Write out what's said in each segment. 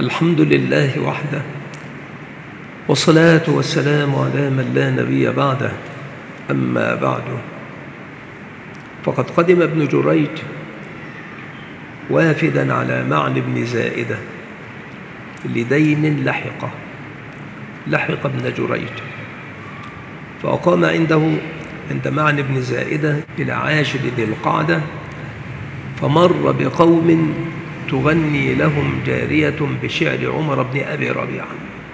الحمد لله وحده، والصلاة والسلام على من لا نبي بعده. أما بعد، فقد قدم ابن جريج وافدا على معن بن زائدة لدين لحق ابن جريج، فأقام عنده عند معن بن زائدة إلى عاشر ذي القعدة، فمر بقوم تغني لهم جارية بشعر عمر بن أبي ربيعة: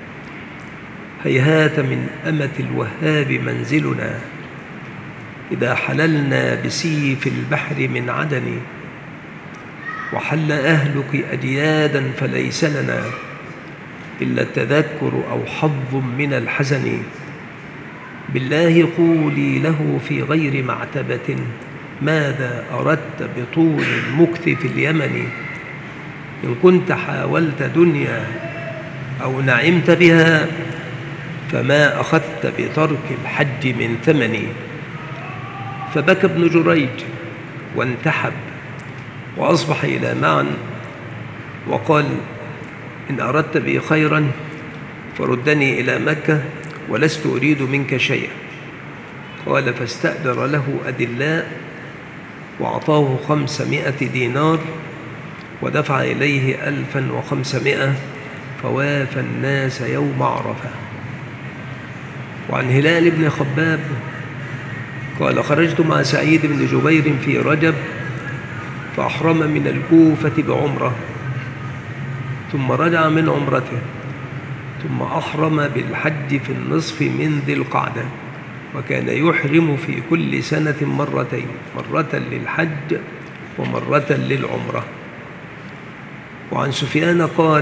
هيهات من أمة الوهاب منزلنا، إذا حللنا بسيف البحر من عدن، وحل أهلك أجيادا فليس لنا إلا التذكر أو حظ من الحزن. بالله قولي له في غير معتبة، ماذا أردت بطول المكث في اليمن؟ إن كنت حاولت دنيا أو نعمت بها، فما أخذت بترك الحج من ثمن. فبكى ابن جريج وانتحب، وأصبح إلى معن وقال: إن أردت بي خيرا فردني إلى مكة، ولست أريد منك شيئا. قال: فاستأجر له أدلاء وأعطاه 500 دينار، ودفع إليه 1500، فوافى الناس يوم عرفة. وعن هلال بن خباب قال: خرجت مع سعيد بن جبير في رجب، فأحرم من الكوفة بعمرة، ثم رجع من عمرته، ثم أحرم بالحج في النصف من ذي القعدة، وكان يحرم في كل سنة مرتين، مرة للحج ومرة للعمرة. وعن سفيان قال: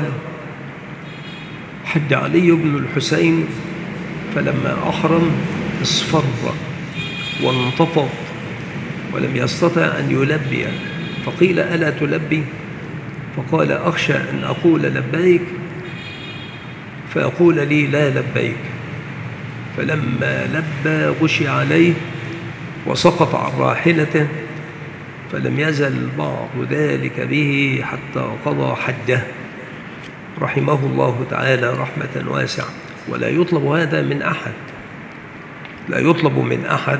حج علي بن الحسين، فلما أحرم اصفر وانتفض ولم يستطع أن يلبي، فقيل: ألا تلبي؟ فقال: أخشى أن أقول لبيك فيقول لي لا لبيك. فلما لبى غشي عليه وسقط عن راحلته، فلم يزل بعض ذلك به حتى قضى حجه، رحمه الله تعالى رحمة واسعة. ولا يطلب هذا من أحد، لا يطلب من أحد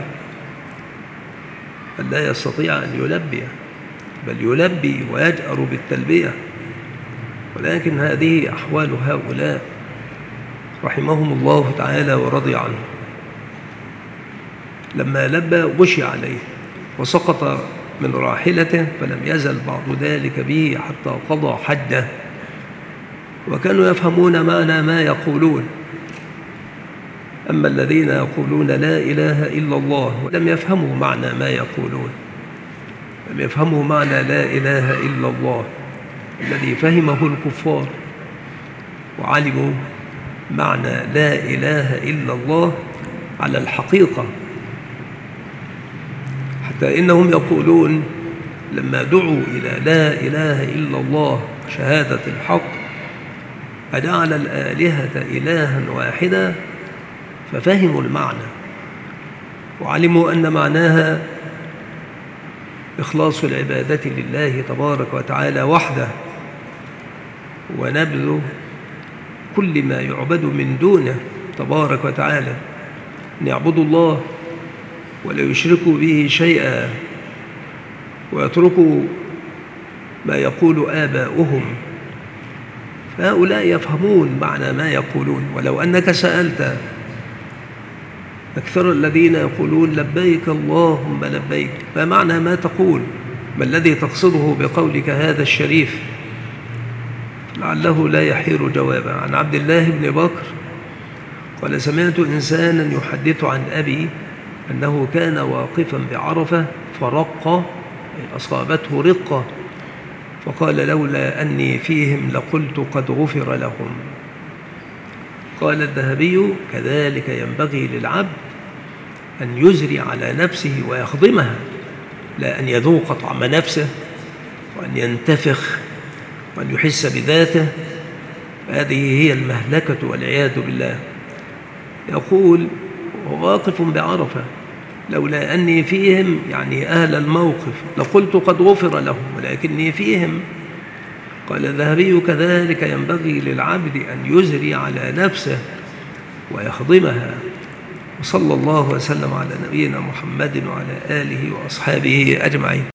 أن لا يستطيع أن يلبي، بل يلبي ويجأر بالتلبية، ولكن هذه أحوال هؤلاء رحمهم الله تعالى ورضي عنهم. لما لبى غشي عليه وسقط من راحلته، فلم يزل بعض ذلك به حتى قضى حجه. وكانوا يفهمون معنى ما يقولون. أما الذين يقولون لا إله إلا الله لم يفهموا معنى ما يقولون، لم يفهموا معنى لا إله إلا الله الذي فهمه الكفار، وعلموا معنى لا إله إلا الله على الحقيقة، حتى إنهم يقولون لما دعوا إلى لا إله إلا الله شهادة الحق: أجعل الآلهة إلها واحدا؟ ففهموا المعنى وعلموا أن معناها إخلاص العبادة لله تبارك وتعالى وحده، ونبذ كل ما يعبد من دونه تبارك وتعالى، أن يعبدوا الله ولا يشركوا به شيئا، ويتركوا ما يقول آباؤهم. فهؤلاء يفهمون معنى ما يقولون. ولو أنك سألت أكثر الذين يقولون لبيك اللهم لبيك، فمعنى ما تقول؟ ما الذي تقصده بقولك هذا الشريف؟ لعله لا يحير جوابا. عن عبد الله بن بكر قال: سمعت إنسانا يحدث عن أبي أنه كان واقفا بعرفة فرق، أصابته رقة، فقال: لولا أني فيهم لقلت قد غفر لهم. قال الذهبي: كذلك ينبغي للعبد أن يزري على نفسه ويخضمها، لا أن يذوق طعم نفسه وأن ينتفخ وأن يحس بذاته. هذه هي المهلكة والعياذ بالله. يقول: واقف بعرفة، لولا أني فيهم، يعني أهل الموقف، لقلت قد غفر لهم، ولكني فيهم. قال الذهبي كذلك ينبغي للعبد أن يزري على نفسه ويخضمها. وصلى الله وسلم على نبينا محمد وعلى آله وأصحابه أجمعين.